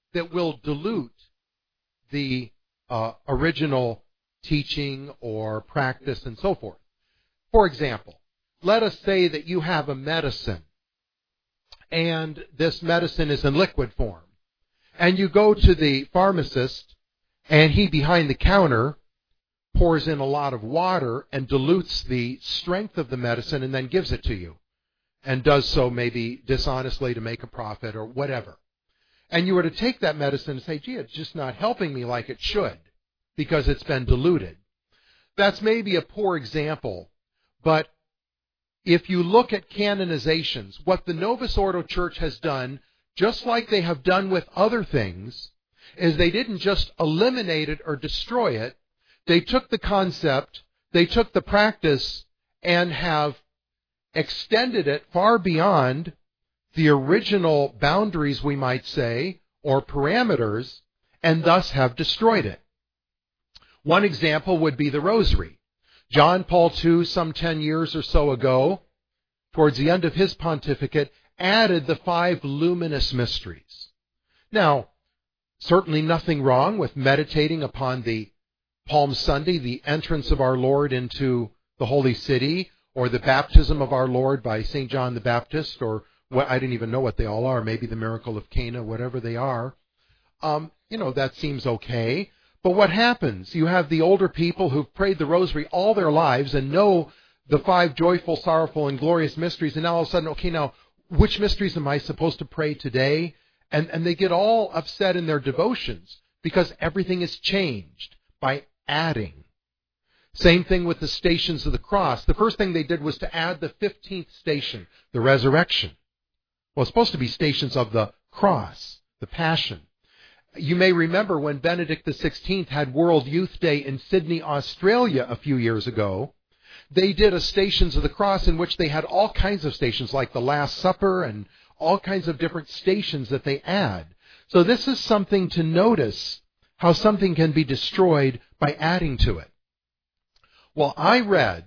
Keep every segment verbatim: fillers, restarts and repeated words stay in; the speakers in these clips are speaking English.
that will dilute the uh, original teaching or practice and so forth. For example, let us say that you have a medicine, and this medicine is in liquid form. And you go to the pharmacist, and he behind the counter pours in a lot of water and dilutes the strength of the medicine and then gives it to you, and does so maybe dishonestly to make a profit or whatever. And you were to take that medicine and say, gee, it's just not helping me like it should because it's been diluted. That's maybe a poor example, but if you look at canonizations, what the Novus Ordo Church has done, just like they have done with other things, is they didn't just eliminate it or destroy it. They took the concept, they took the practice, and have extended it far beyond the original boundaries, we might say, or parameters, and thus have destroyed it. One example would be the Rosary. John Paul the Second, some ten years or so ago, towards the end of his pontificate, added the five luminous mysteries. Now, certainly nothing wrong with meditating upon the Palm Sunday, the entrance of our Lord into the Holy City, or the baptism of our Lord by Saint John the Baptist, or what, I didn't even know what they all are, maybe the miracle of Cana, whatever they are. Um, you know, that seems okay. But what happens? You have the older people who've prayed the rosary all their lives and know the five joyful, sorrowful, and glorious mysteries, and now all of a sudden, okay, now, which mysteries am I supposed to pray today? And, and they get all upset in their devotions because everything is changed by adding. Same thing with the Stations of the Cross. The first thing they did was to add the fifteenth station, the resurrection. Well, it's supposed to be Stations of the Cross, the Passion. You may remember when Benedict the sixteenth had World Youth Day in Sydney, Australia a few years ago, they did a Stations of the Cross in which they had all kinds of stations, like the Last Supper and all kinds of different stations that they add. So this is something to notice, how something can be destroyed by adding to it. Well, I read,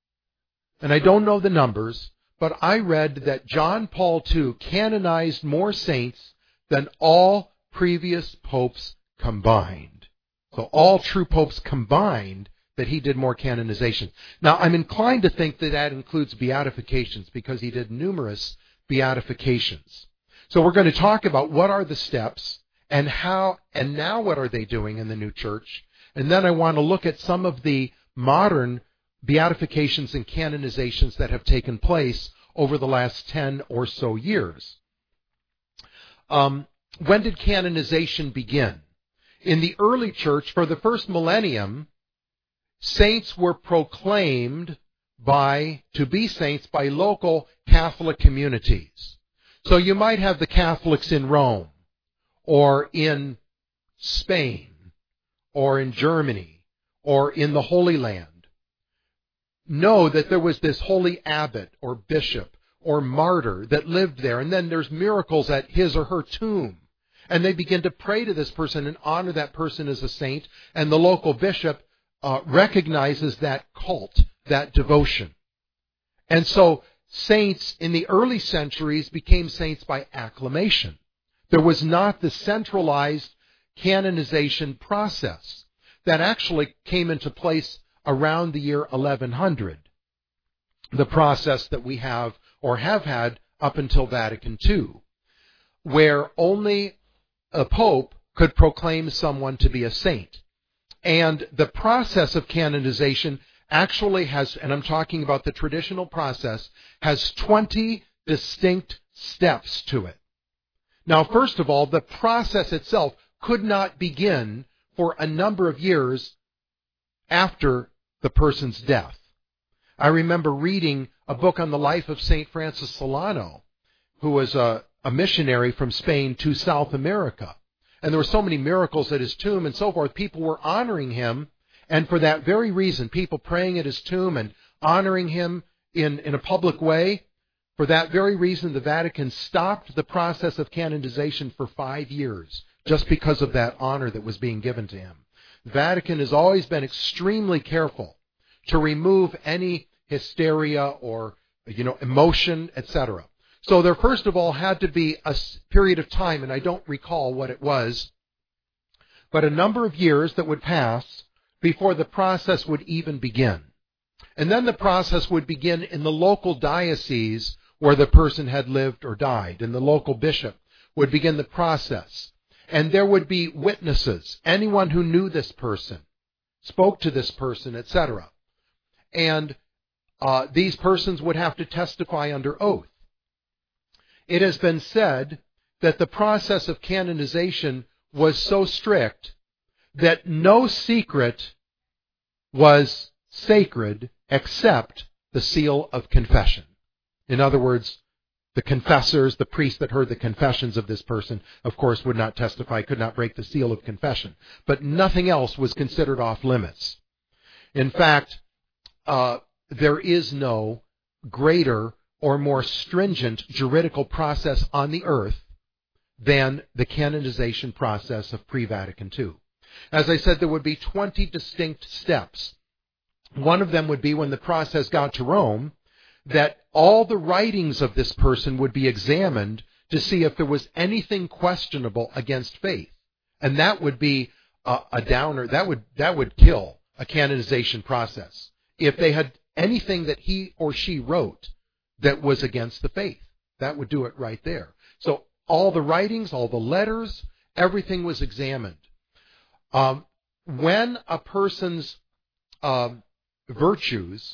and I don't know the numbers, but I read that John Paul the Second canonized more saints than all previous popes combined. So all true popes combined, that he did more canonization. Now, I'm inclined to think that that includes beatifications because he did numerous beatifications. So we're going to talk about what are the steps and how, and now what are they doing in the new church. And then I want to look at some of the modern beatifications and canonizations that have taken place over the last ten or so years. Um, when did canonization begin? In the early church, for the first millennium, saints were proclaimed by, to be saints by local Catholic communities. So you might have the Catholics in Rome, or in Spain, or in Germany, or in the Holy Land. Know that there was this holy abbot, or bishop, or martyr that lived there, and then there's miracles at his or her tomb. And they begin to pray to this person and honor that person as a saint, and the local bishop uh, recognizes that cult, that devotion. And so saints in the early centuries became saints by acclamation. There was not the centralized canonization process that actually came into place around the year eleven hundred. The process that we have or have had up until Vatican Two, where only a pope could proclaim someone to be a saint. And the process of canonization actually has, and I'm talking about the traditional process, has twenty distinct steps to it. Now, first of all, the process itself could not begin for a number of years after the person's death. I remember reading a book on the life of Saint Francis Solano, who was a, a missionary from Spain to South America. And there were so many miracles at his tomb and so forth. People were honoring him, and for that very reason, people praying at his tomb and honoring him in, in a public way, for that very reason, the Vatican stopped the process of canonization for five years, just because of that honor that was being given to him. The Vatican has always been extremely careful to remove any hysteria or, you know, emotion, et cetera. So there first of all had to be a period of time, and I don't recall what it was, but a number of years that would pass before the process would even begin. And then the process would begin in the local diocese where the person had lived or died, and the local bishop would begin the process. And there would be witnesses, anyone who knew this person, spoke to this person, et cetera. And uh, these persons would have to testify under oath. It has been said that the process of canonization was so strict that no secret was sacred except the seal of confession. In other words, the confessors, the priests that heard the confessions of this person, of course, would not testify, could not break the seal of confession. But nothing else was considered off limits. In fact, uh, there is no greater or more stringent juridical process on the earth than the canonization process of pre-Vatican two. As I said, there would be twenty distinct steps. One of them would be when the process got to Rome, that all the writings of this person would be examined to see if there was anything questionable against faith. And that would be a, a downer. That would, that would kill a canonization process. If they had anything that he or she wrote that was against the faith, that would do it right there. So all the writings, all the letters, everything was examined. Um, when a person's um, virtues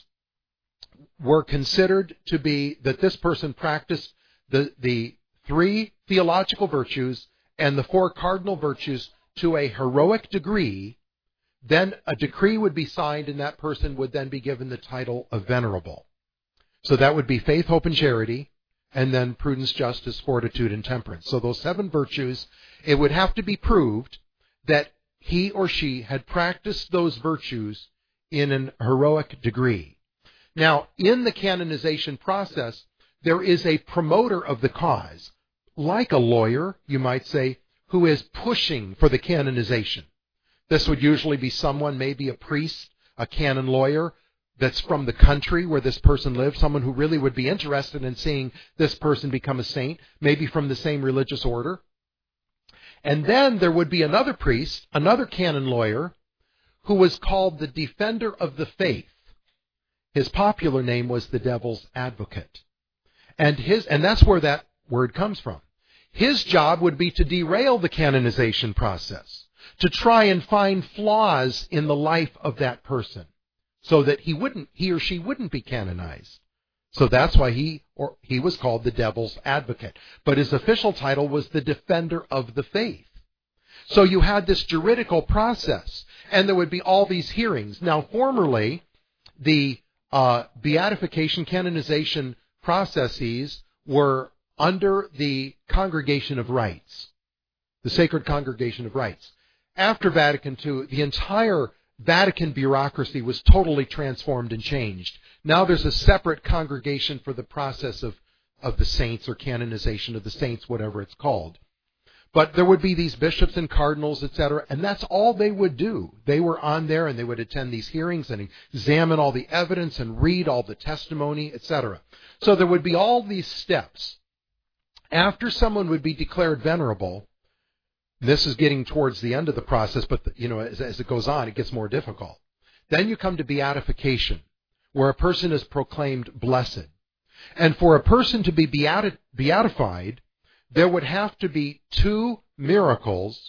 were considered to be that this person practiced the, the three theological virtues and the four cardinal virtues to a heroic degree, then a decree would be signed and that person would then be given the title of venerable. So that would be faith, hope, and charity, and then prudence, justice, fortitude, and temperance. So those seven virtues, it would have to be proved that he or she had practiced those virtues in an heroic degree. Now, in the canonization process, there is a promoter of the cause, like a lawyer, you might say, who is pushing for the canonization. This would usually be someone, maybe a priest, a canon lawyer, that's from the country where this person lived, someone who really would be interested in seeing this person become a saint, maybe from the same religious order. And then there would be another priest, another canon lawyer, who was called the defender of the faith. His popular name was the devil's advocate. And his, and that's where that word comes from. His job would be to derail the canonization process, to try and find flaws in the life of that person, so that he wouldn't, he or she wouldn't be canonized. So that's why he or he was called the devil's advocate. But his official title was the defender of the faith. So you had this juridical process, and there would be all these hearings. Now, formerly, the uh, beatification, canonization processes were under the Congregation of Rites, the Sacred Congregation of Rites. After Vatican two, the entire Vatican bureaucracy was totally transformed and changed. Now there's a separate congregation for the process of, of the saints, or canonization of the saints, whatever it's called. But there would be these bishops and cardinals, et cetera, and that's all they would do. They were on there and they would attend these hearings and examine all the evidence and read all the testimony, et cetera. So there would be all these steps. After someone would be declared venerable, this is getting towards the end of the process, but you know, as, as it goes on, it gets more difficult. Then you come to beatification, where a person is proclaimed blessed. And for a person to be beati- beatified, there would have to be two miracles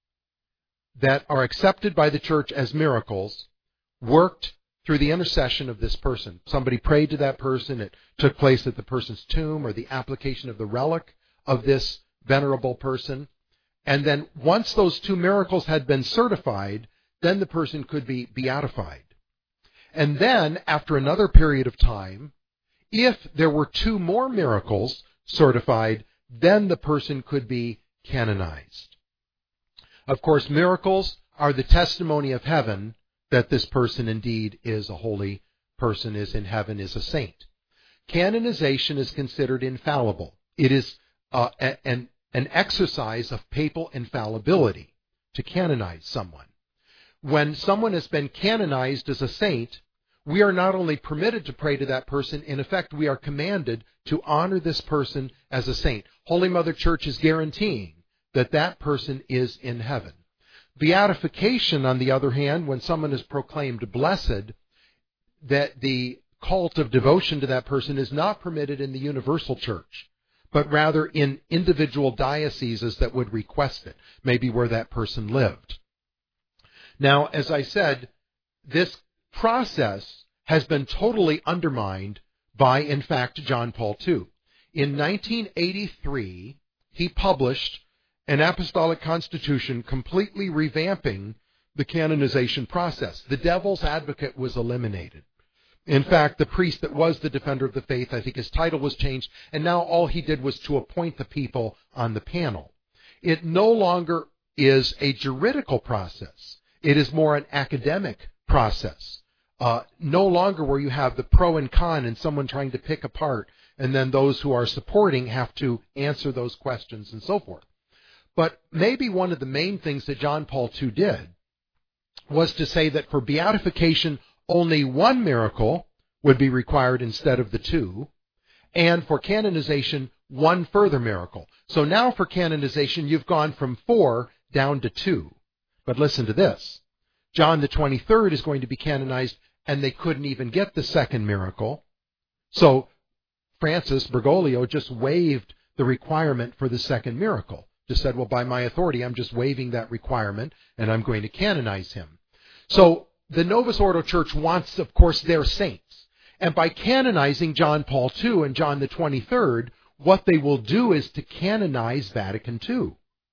that are accepted by the church as miracles, worked through the intercession of this person. Somebody prayed to that person, it took place at the person's tomb, or the application of the relic of this venerable person. And then once those two miracles had been certified, then the person could be beatified. And then, after another period of time, if there were two more miracles certified, then the person could be canonized. Of course, miracles are the testimony of heaven that this person indeed is a holy person, is in heaven, is a saint. Canonization is considered infallible. It is uh, an an exercise of papal infallibility to canonize someone. When someone has been canonized as a saint, we are not only permitted to pray to that person, in effect, we are commanded to honor this person as a saint. Holy Mother Church is guaranteeing that that person is in heaven. Beatification, on the other hand, when someone is proclaimed blessed, that the cult of devotion to that person is not permitted in the universal church, but rather in individual dioceses that would request it, maybe where that person lived. Now, as I said, this process has been totally undermined by, in fact, John Paul the Second. In nineteen eighty-three, he published an apostolic constitution completely revamping the canonization process. The devil's advocate was eliminated. In fact, the priest that was the defender of the faith, I think his title was changed, and now all he did was to appoint the people on the panel. It no longer is a juridical process. It is more an academic process. Uh, no longer where you have the pro and con and someone trying to pick apart, and then those who are supporting have to answer those questions and so forth. But maybe one of the main things that John Paul the Second did was to say that for beatification, only one miracle would be required instead of the two, and for canonization, one further miracle. So now for canonization, you've gone from four down to two. But listen to this. John the twenty-third is going to be canonized, and they couldn't even get the second miracle. So Francis Bergoglio just waived the requirement for the second miracle. Just said, well, by my authority, I'm just waiving that requirement, and I'm going to canonize him. So the Novus Ordo Church wants, of course, their saints. And by canonizing John Paul the Second and John the twenty-third, what they will do is to canonize Vatican the Second.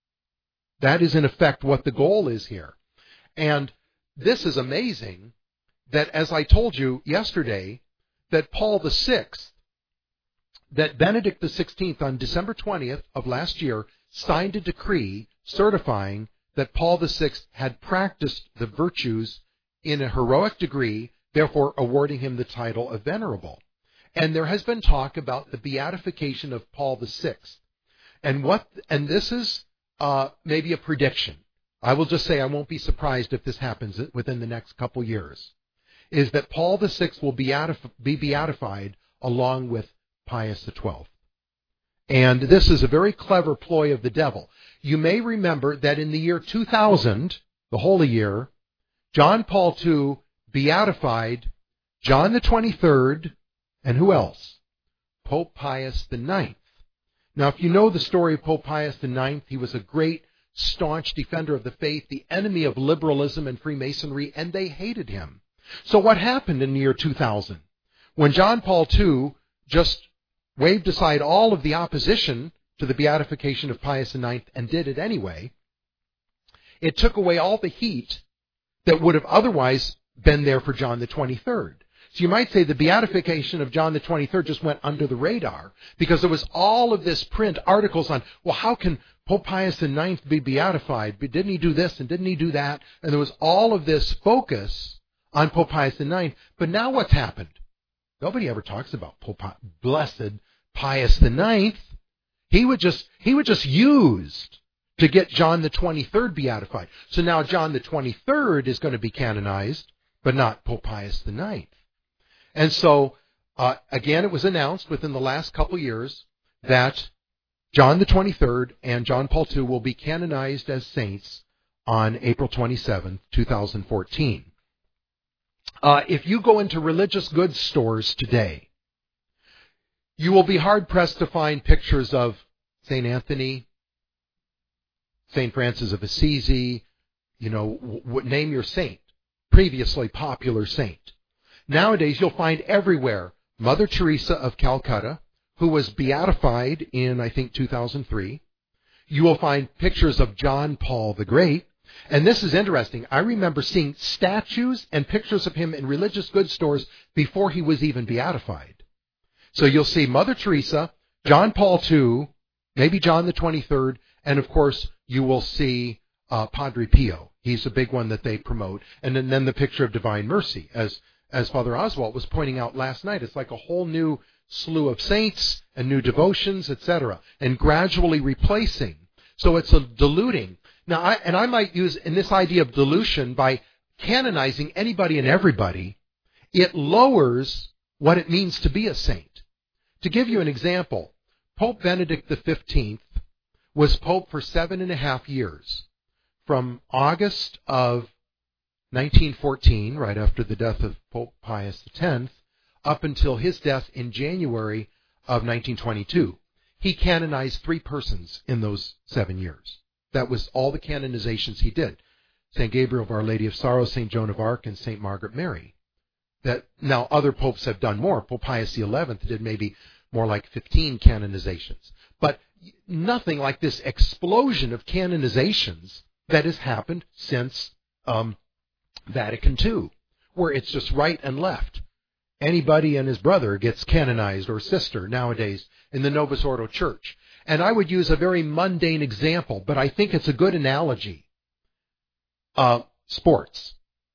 That is, in effect, what the goal is here. And this is amazing that, as I told you yesterday, that Paul the Sixth, that Benedict the Sixteenth on December twentieth of last year signed a decree certifying that Paul the Sixth had practiced the virtues in a heroic degree, therefore awarding him the title of Venerable. And there has been talk about the beatification of Paul the Sixth. And what, and this is uh, maybe a prediction. I will just say I won't be surprised if this happens within the next couple years, is that Paul the Sixth will beatif- be beatified along with Pius the Twelfth. And this is a very clever ploy of the devil. You may remember that in the year two thousand, the holy year, John Paul the Second beatified John the twenty-third, and who else? Pope Pius the ninth. Now, if you know the story of Pope Pius the ninth, he was a great, staunch defender of the faith, the enemy of liberalism and Freemasonry, and they hated him. So what happened in the year two thousand? When John Paul the Second just waved aside all of the opposition to the beatification of Pius the ninth and did it anyway, it took away all the heat that would have otherwise been there for John the twenty-third. So you might say the beatification of John the twenty-third just went under the radar because there was all of this print articles on, well, how can Pope Pius the ninth be beatified? Didn't he do this and didn't he do that? And there was all of this focus on Pope Pius the ninth. But now what's happened? Nobody ever talks about Pope Blessed Pius the ninth. He would just he would just used to get John the twenty-third beatified. So now John the twenty-third is going to be canonized, but not Pope Pius the ninth. And so, uh, again, it was announced within the last couple years that John the twenty-third and John Paul the Second will be canonized as saints on April twenty-seventh, two thousand fourteen. Uh, if you go into religious goods stores today, you will be hard-pressed to find pictures of Saint Anthony, Saint Francis of Assisi, you know, w- w- name your saint, previously popular saint. Nowadays, you'll find everywhere Mother Teresa of Calcutta, who was beatified in, I think, two thousand three. You will find pictures of John Paul the Great. And this is interesting. I remember seeing statues and pictures of him in religious goods stores before he was even beatified. So you'll see Mother Teresa, John Paul the Second, maybe John the twenty-third, and of course you will see uh, Padre Pio. He's a big one that they promote. And then, then the picture of Divine Mercy, as as Father Oswald was pointing out last night. It's like a whole new slew of saints and new devotions, et cetera, and gradually replacing. So it's a diluting. Now, I, and I might use in this idea of dilution by canonizing anybody and everybody. it lowers what it means to be a saint. To give you an example, Pope Benedict the fifteenth was Pope for seven and a half years, from August of nineteen fourteen, right after the death of Pope Pius the tenth, up until his death in January of nineteen twenty-two. He canonized three persons in those seven years. That was all the canonizations he did. Saint Gabriel of Our Lady of Sorrows, Saint Joan of Arc, and Saint Margaret Mary. That now other popes have done more. Pope Pius the eleventh did maybe more like fifteen canonizations. But nothing like this explosion of canonizations that has happened since um, Vatican two, where it's just right and left. Anybody and his brother gets canonized, or sister nowadays, in the Novus Ordo Church. And I would use a very mundane example, but I think it's a good analogy. Uh, sports.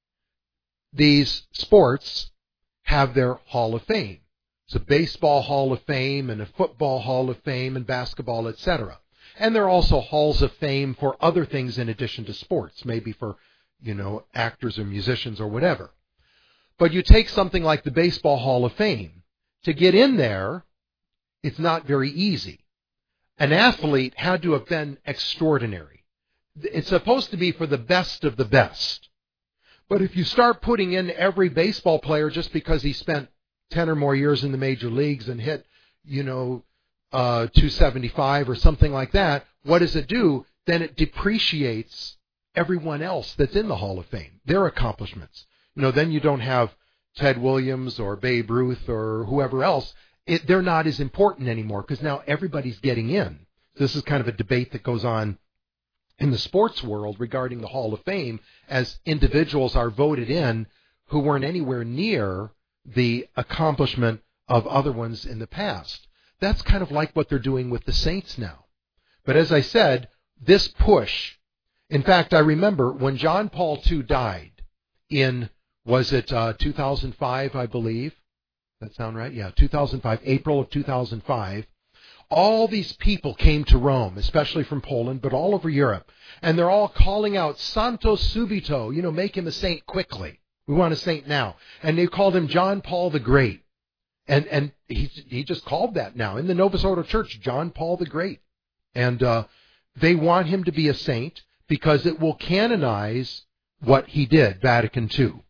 These sports have their Hall of Fame. It's a baseball Hall of Fame and a football Hall of Fame and basketball, et cetera. And there are also halls of fame for other things in addition to sports, maybe for, you know, actors or musicians or whatever. But you take something like the Baseball Hall of Fame. To get in there, it's not very easy. An athlete had to have been extraordinary. It's supposed to be for the best of the best. But if you start putting in every baseball player just because he spent ten or more years in the major leagues and hit, you know, uh, two seventy-five or something like that, what does it do? Then it depreciates everyone else that's in the Hall of Fame, their accomplishments. You know, then you don't have Ted Williams or Babe Ruth or whoever else. It, they're not as important anymore because now everybody's getting in. This is kind of a debate that goes on in the sports world regarding the Hall of Fame, as individuals are voted in who weren't anywhere near the accomplishment of other ones in the past. That's kind of like what they're doing with the saints now. But as I said, this push, in fact, I remember when John Paul the Second died in, was it uh, two thousand five, I believe? Does that sound right? Yeah, two thousand five, April of two thousand five. All these people came to Rome, especially from Poland, but all over Europe. And they're all calling out, Santo subito, you know, make him a saint quickly. We want a saint now. And they called him John Paul the Great. And and he, he just called that now. In the Novus Ordo Church, John Paul the Great. And uh, they want him to be a saint because it will canonize what he did, Vatican two.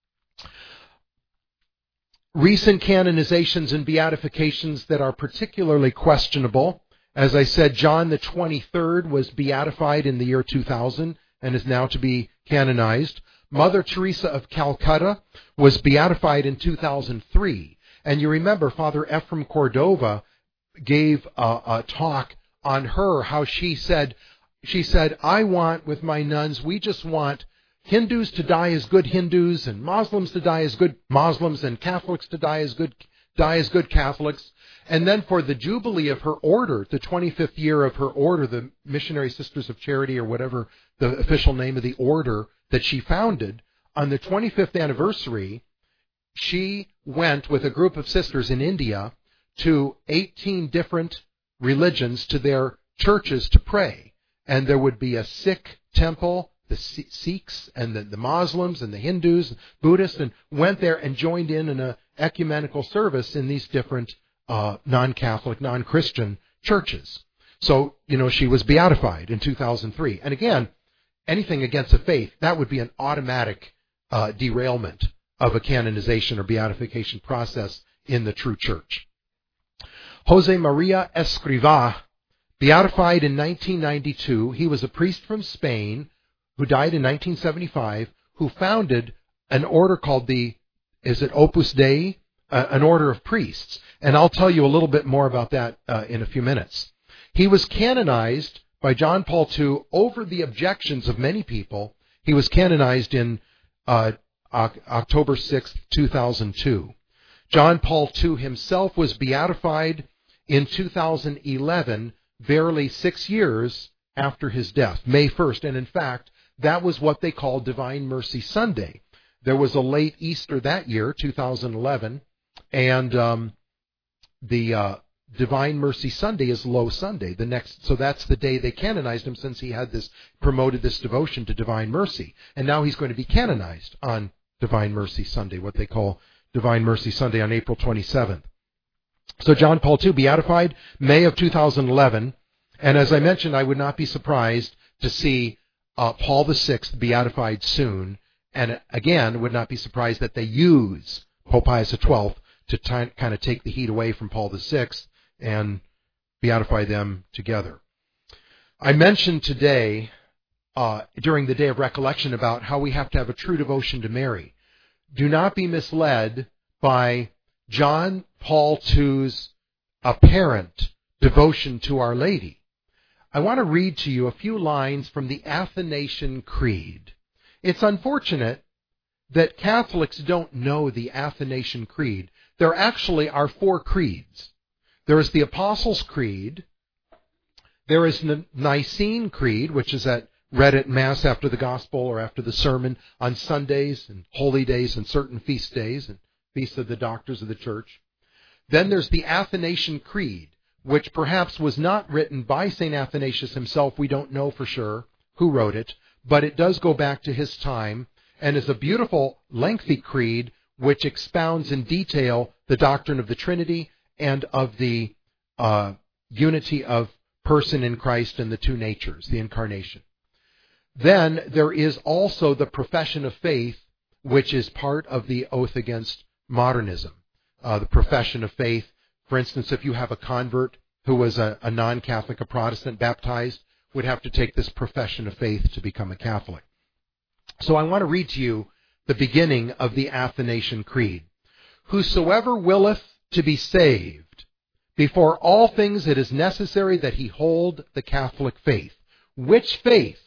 Recent canonizations and beatifications that are particularly questionable. As I said, John the twenty-third was beatified in the year two thousand and is now to be canonized. Mother Teresa of Calcutta was beatified in two thousand three. And you remember Father Ephraim Cordova gave a, a talk on her, how she said, she said, I want, with my nuns, we just want Hindus to die as good Hindus, and Muslims to die as good Muslims, and Catholics to die as good die as good Catholics. And then for the jubilee of her order, the twenty-fifth year of her order, the Missionary Sisters of Charity, or whatever the official name of the order that she founded, on the twenty-fifth anniversary, she went with a group of sisters in India to eighteen different religions, to their churches to pray. And there would be a Sikh temple, the Sikhs and the, the Muslims and the Hindus, Buddhists, and went there and joined in in an ecumenical service in these different uh, non-Catholic, non-Christian churches. So, you know, she was beatified in two thousand three. And again, anything against the faith, that would be an automatic uh, derailment of a canonization or beatification process in the true church. Jose Maria Escrivá, beatified in nineteen ninety-two. He was a priest from Spain who died in nineteen seventy-five, who founded an order called the, is it Opus Dei? Uh, an order of priests. And I'll tell you a little bit more about that uh, in a few minutes. He was canonized by John Paul the Second over the objections of many people. He was canonized in uh, October sixth, two thousand two. John Paul the Second himself was beatified in two thousand eleven, barely six years after his death, May first. And in fact, that was what they called Divine Mercy Sunday. There was a late Easter that year, two thousand eleven, and um, the uh, Divine Mercy Sunday is Low Sunday. The next, so that's the day they canonized him, since he had this promoted this devotion to Divine Mercy, and now he's going to be canonized on Divine Mercy Sunday, what they call Divine Mercy Sunday on April twenty-seventh. So John Paul the Second, beatified May of two thousand eleven. And as I mentioned, I would not be surprised to see uh, Paul the Sixth beatified soon. And again, would not be surprised that they use Pope Pius the Twelfth to t- kind of take the heat away from Paul the Sixth and beatify them together. I mentioned today, uh, during the Day of Recollection, about how we have to have a true devotion to Mary. Do not be misled by John Paul the Second's apparent devotion to Our Lady. I want to read to you a few lines from the Athanasian Creed. It's unfortunate that Catholics don't know the Athanasian Creed. There actually are four creeds. There is the Apostles' Creed. There is the Nicene Creed, which is at, read at Mass after the Gospel or after the sermon on Sundays and holy days and certain feast days and feasts of the doctors of the Church. Then there's the Athanasian Creed, which perhaps was not written by Saint Athanasius himself. We don't know for sure who wrote it, but it does go back to his time and is a beautiful, lengthy creed which expounds in detail the doctrine of the Trinity and of the uh, unity of person in Christ and the two natures, the Incarnation. Then there is also the profession of faith, which is part of the oath against modernism. Uh, the profession of faith, for instance, if you have a convert who was a, a non-Catholic, a Protestant, baptized, would have to take this profession of faith to become a Catholic. So I want to read to you the beginning of the Athanasian Creed. Whosoever willeth to be saved, before all things it is necessary that he hold the Catholic faith, which faith,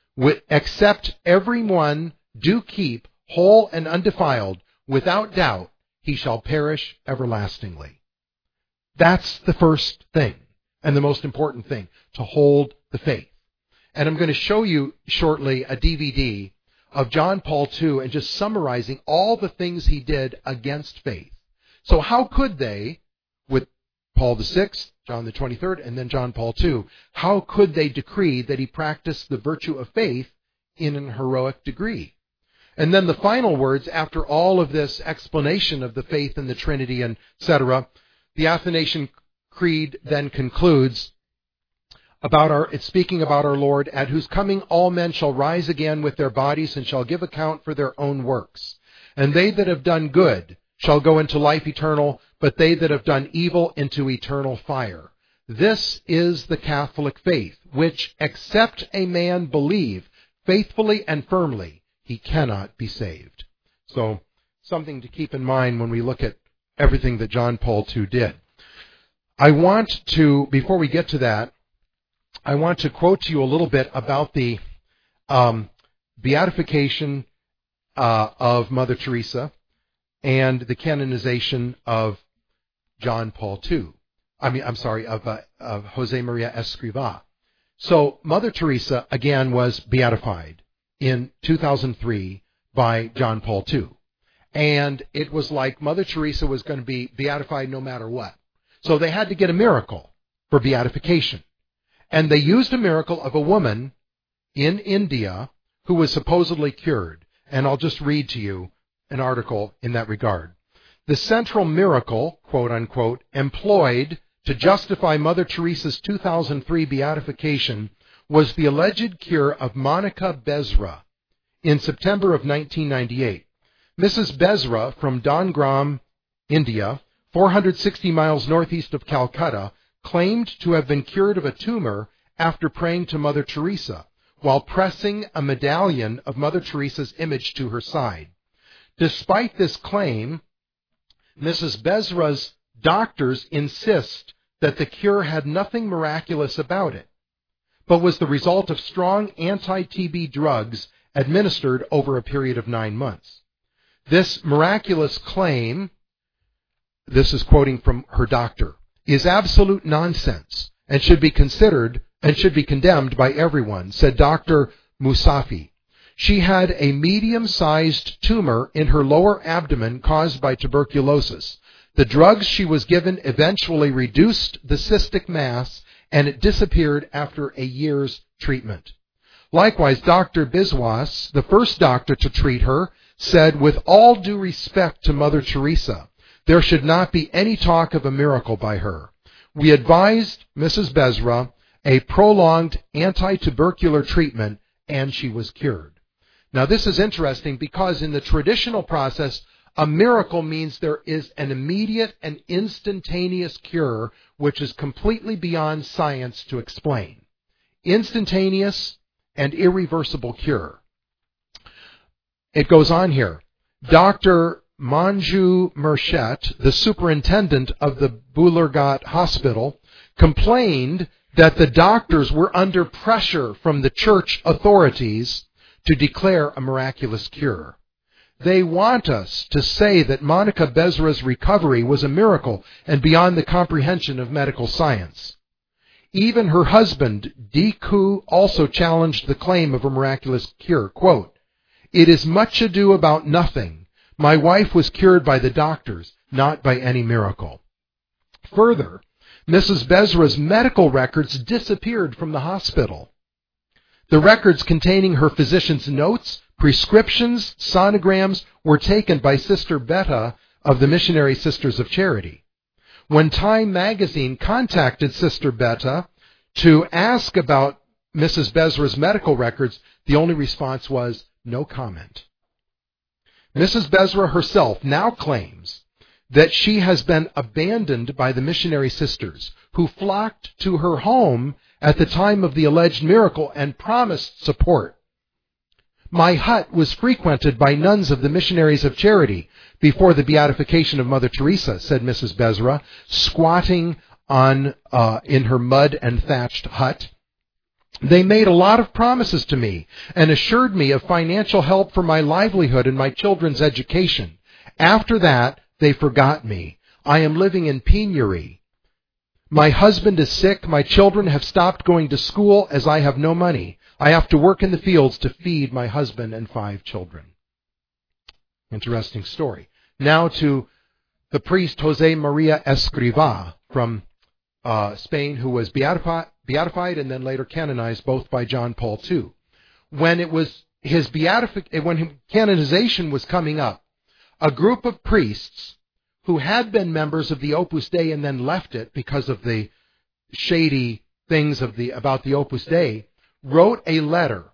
except every one do keep whole and undefiled, without doubt he shall perish everlastingly. That's the first thing, and the most important thing, to hold the faith. And I'm going to show you shortly a D V D of John Paul the Second and just summarizing all the things he did against faith. So how could they, with Paul the Sixth, John the twenty-third, and then John Paul the Second, how could they decree that he practiced the virtue of faith in an heroic degree? And then the final words, after all of this explanation of the faith in the Trinity and et cetera, the Athanasian Creed then concludes about our, it's speaking about our Lord, at whose coming all men shall rise again with their bodies and shall give account for their own works. And they that have done good shall go into life eternal, but they that have done evil into eternal fire. This is the Catholic faith, which, except a man believe faithfully and firmly, he cannot be saved. So, something to keep in mind when we look at everything that John Paul the Second did. I want to, before we get to that, I want to quote to you a little bit about the um, beatification uh, of Mother Teresa and the canonization of John Paul the Second. I mean, I'm sorry, of, uh, of Jose Maria Escrivá. So Mother Teresa, again, was beatified in two thousand three by John Paul the Second. And it was like Mother Teresa was going to be beatified no matter what. So they had to get a miracle for beatification. And they used a miracle of a woman in India who was supposedly cured. And I'll just read to you an article in that regard. The central miracle, quote unquote, employed to justify Mother Teresa's two thousand three beatification was the alleged cure of Monica Besra in September of nineteen ninety-eight. Missus Besra from Dangram, India, four hundred sixty miles northeast of Calcutta, claimed to have been cured of a tumor after praying to Mother Teresa while pressing a medallion of Mother Teresa's image to her side. Despite this claim, Missus Besra's doctors insist that the cure had nothing miraculous about it, but was the result of strong anti-T B drugs administered over a period of nine months. This miraculous claim, this is quoting from her doctor, is absolute nonsense and should be considered and should be condemned by everyone, said Doctor Musafi. She had a medium-sized tumor in her lower abdomen caused by tuberculosis. The drugs she was given eventually reduced the cystic mass, and it disappeared after a year's treatment. Likewise, Doctor Biswas, the first doctor to treat her, said, with all due respect to Mother Teresa, there should not be any talk of a miracle by her. We advised Missus Besra a prolonged anti-tubercular treatment, and she was cured. Now this is interesting because in the traditional process, a miracle means there is an immediate and instantaneous cure, which is completely beyond science to explain. Instantaneous and irreversible cure. It goes on here. Doctor Manju Murchet, the superintendent of the Bulargat Hospital, complained that the doctors were under pressure from the church authorities to declare a miraculous cure. They want us to say that Monica Besra's recovery was a miracle and beyond the comprehension of medical science. Even her husband, Diku, also challenged the claim of a miraculous cure. Quote, "It is much ado about nothing. My wife was cured by the doctors, not by any miracle." Further, Missus Besra's medical records disappeared from the hospital. The records containing her physician's notes, prescriptions, sonograms were taken by Sister Betta of the Missionary Sisters of Charity. When Time magazine contacted Sister Betta to ask about Missus Besra's medical records, the only response was no comment. Missus Besra herself now claims that she has been abandoned by the missionary sisters who flocked to her home at the time of the alleged miracle and promised support. My hut was frequented by nuns of the Missionaries of Charity before the beatification of Mother Teresa, said Missus Besra, squatting on uh, in her mud and thatched hut. They made a lot of promises to me and assured me of financial help for my livelihood and my children's education. After that, they forgot me. I am living in penury. My husband is sick. My children have stopped going to school as I have no money. I have to work in the fields to feed my husband and five children. Interesting story. Now to the priest Jose Maria Escrivá from uh, Spain, who was beatified, beatified and then later canonized both by John Paul the Second. When it was his beatific, when his canonization was coming up, a group of priests who had been members of the Opus Dei and then left it because of the shady things of the about the Opus Dei, wrote a letter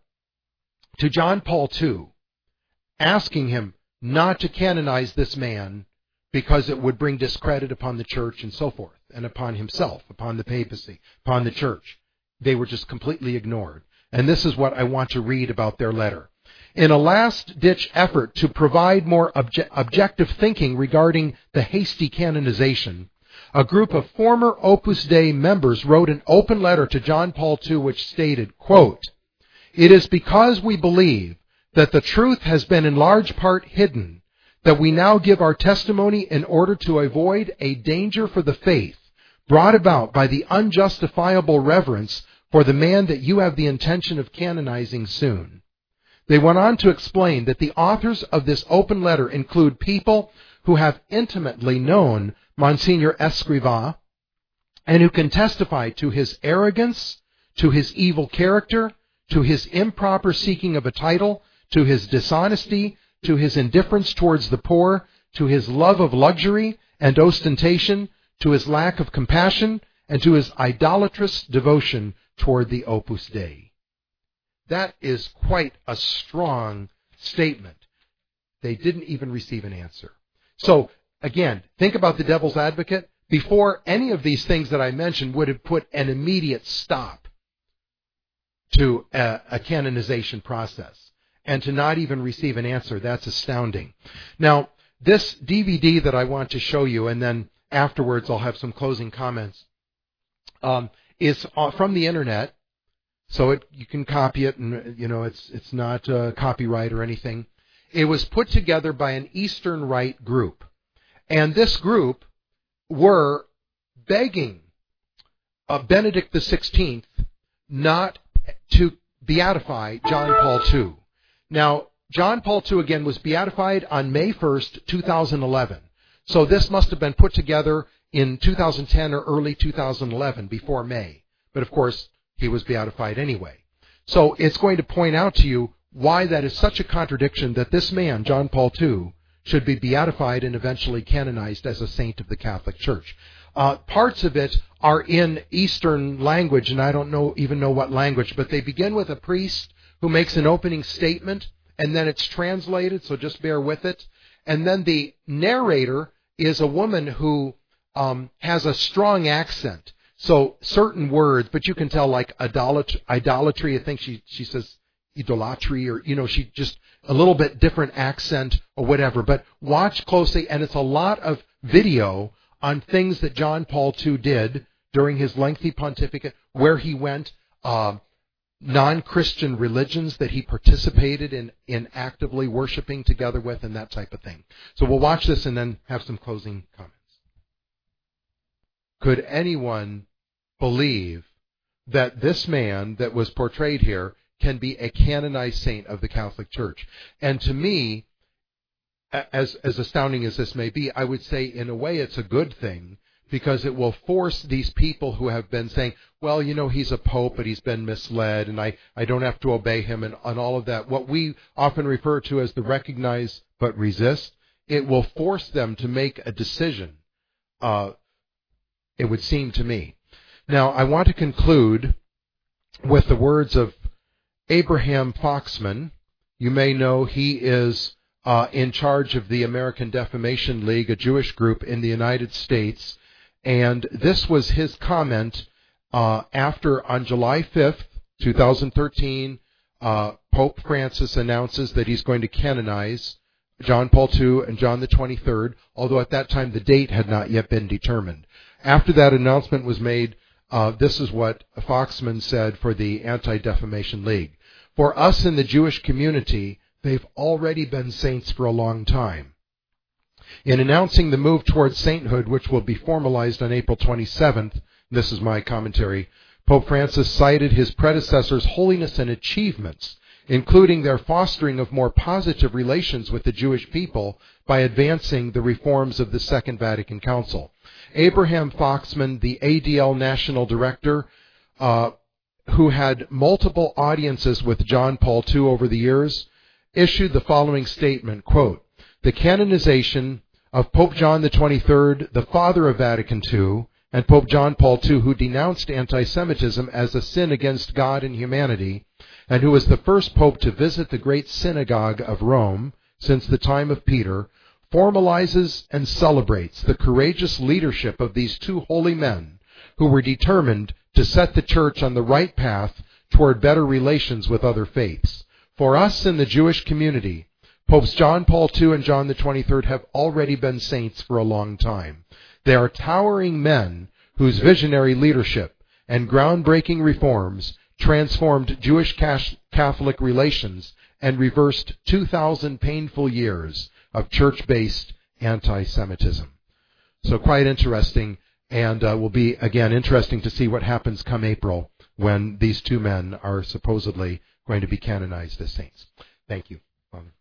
to John Paul the Second asking him not to canonize this man because it would bring discredit upon the church and so forth, and upon himself, upon the papacy, upon the church. They were just completely ignored. And this is what I want to read about their letter. In a last-ditch effort to provide more obje- objective thinking regarding the hasty canonization, a group of former Opus Dei members wrote an open letter to John Paul the Second which stated, quote, "It is because we believe that the truth has been in large part hidden that we now give our testimony in order to avoid a danger for the faith brought about by the unjustifiable reverence for the man that you have the intention of canonizing soon." They went on to explain that the authors of this open letter include people who have intimately known Monsignor Escrivá and who can testify to his arrogance, to his evil character, to his improper seeking of a title, to his dishonesty, to his indifference towards the poor, to his love of luxury and ostentation, to his lack of compassion, and to his idolatrous devotion toward the Opus Dei. That is quite a strong statement. They didn't even receive an answer. So, again, think about the devil's advocate. Before any of these things that I mentioned would have put an immediate stop to a, a canonization process. And to not even receive an answer, that's astounding. Now, this D V D that I want to show you, and then afterwards I'll have some closing comments, um, is from the internet. So it, you can copy it, and you know it's it's not uh, copyright or anything. It was put together by an Eastern Rite group, and this group were begging uh, Benedict the sixteenth not to beatify John Paul the Second. Now, John Paul the Second again was beatified on May first, two thousand eleven. So this must have been put together in two thousand ten or early two thousand eleven, before May. But of course, he was beatified anyway. So it's going to point out to you why that is such a contradiction that this man, John Paul the Second, should be beatified and eventually canonized as a saint of the Catholic Church. Uh, parts of it are in Eastern language, and I don't know even know what language, but they begin with a priest who makes an opening statement, and then it's translated, so just bear with it. And then the narrator is a woman who um, has a strong accent. So certain words, but you can tell like idolatry, idolatry I think she, she says idolatry, or, you know, she just a little bit different accent or whatever. But watch closely, and it's a lot of video on things that John Paul the Second did during his lengthy pontificate, where he went, uh, non-Christian religions that he participated in, in actively worshiping together with, and that type of thing. So we'll watch this and then have some closing comments. Could anyone believe that this man that was portrayed here can be a canonized saint of the Catholic Church? And to me, as as astounding as this may be, I would say in a way it's a good thing, because it will force these people who have been saying, well, you know, he's a pope, but he's been misled, and I, I don't have to obey him, and, and all of that, what we often refer to as the recognize but resist, it will force them to make a decision, uh, it would seem to me. Now, I want to conclude with the words of Abraham Foxman. You may know he is uh, in charge of the American Defamation League, a Jewish group in the United States. And this was his comment uh, after, on July fifth, twenty thirteen, uh, Pope Francis announces that he's going to canonize John Paul the Second and John the twenty-third, although at that time the date had not yet been determined. After that announcement was made, uh, this is what Foxman said for the Anti-Defamation League. For us in the Jewish community, they've already been saints for a long time. In announcing the move towards sainthood, which will be formalized on April twenty-seventh, this is my commentary, Pope Francis cited his predecessors' holiness and achievements, including their fostering of more positive relations with the Jewish people by advancing the reforms of the Second Vatican Council. Abraham Foxman, the A D L National Director, uh, who had multiple audiences with John Paul the Second over the years, issued the following statement, quote, "The canonization of Pope John the twenty-third, the father of Vatican the Second, and Pope John Paul the Second, who denounced anti-Semitism as a sin against God and humanity, and who was the first pope to visit the great synagogue of Rome since the time of Peter, formalizes and celebrates the courageous leadership of these two holy men who were determined to set the Church on the right path toward better relations with other faiths. For us in the Jewish community, Popes John Paul the Second and John the twenty-third have already been saints for a long time. They are towering men whose visionary leadership and groundbreaking reforms transformed Jewish Catholic relations and reversed two thousand painful years of church-based anti-Semitism." So quite interesting, and uh, will be, again, interesting to see what happens come April when these two men are supposedly going to be canonized as saints. Thank you, Father.